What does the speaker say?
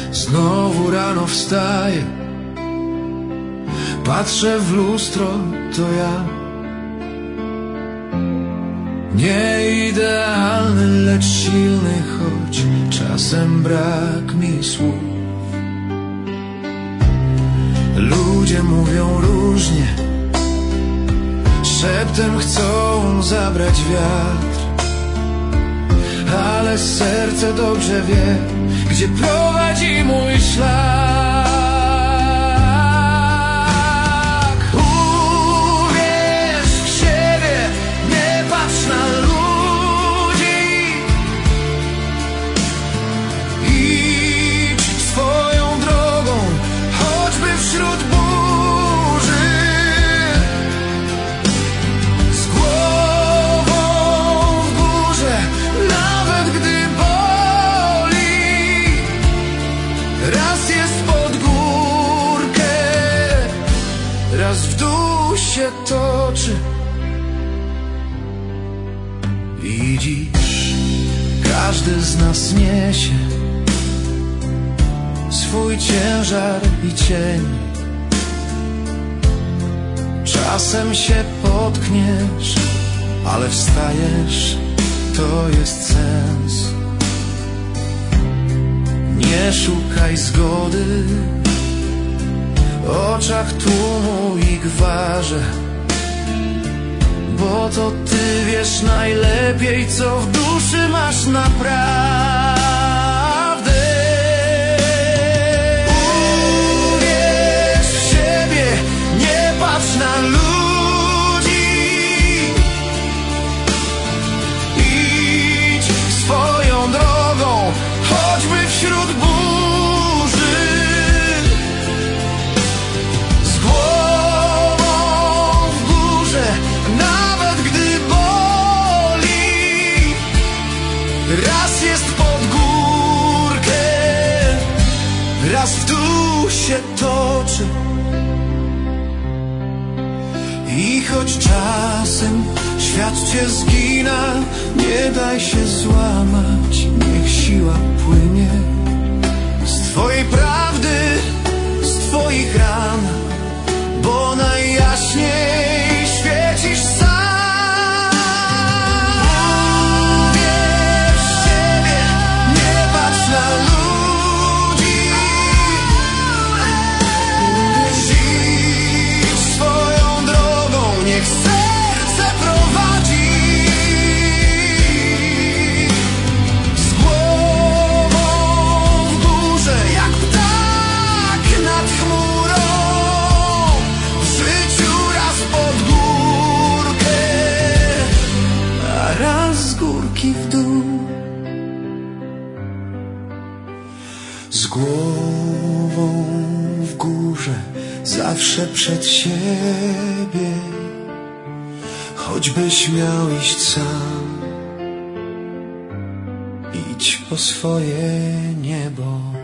Znowu rano wstaję, patrzę w lustro, to ja. Nie idealny, lecz silny, choć czasem brak mi słów. Ludzie mówią różnie, szeptem chcą zabrać wiatr, ale serce dobrze wie, gdzie prowadzi mój szlak. Uwierz w siebie, nie patrz na ludzi. Idź swoją drogą, choćby wśród burzy. Z głową w górze, nawet gdy boli. Raz jest pod górkę, raz w dół się toczy. Widzisz, każdy z nas niesie swój ciężar i cień. Czasem się potkniesz, ale wstajesz, to jest sens. Nie szukaj zgody w oczach tłumu i gwarze, bo to ty wiesz najlepiej, co w duszy masz naprawdę. Uwierz w siebie, nie patrz na ludzi. Idź swoją drogą, choćby wśród burzy. Z głową w górze, nawet gdy boli. Raz jest pod górkę, raz w dół się toczy. I choć czasem świat cię zgina, nie daj się złamać, niech siła płynie z twojej prawdy, z twoich ran, bo najjaśniej świecisz sam. Uwierz w siebie, nie patrz na ludzi. Idź swoją drogą, niech serce prowadzi. Z głową w górze, jak ptak nad chmurą. W życiu raz pod górkę, a raz z górki w dół. Z głową w górze, zawsze przed siebie, choćbyś miał iść sam. Idź po swoje niebo.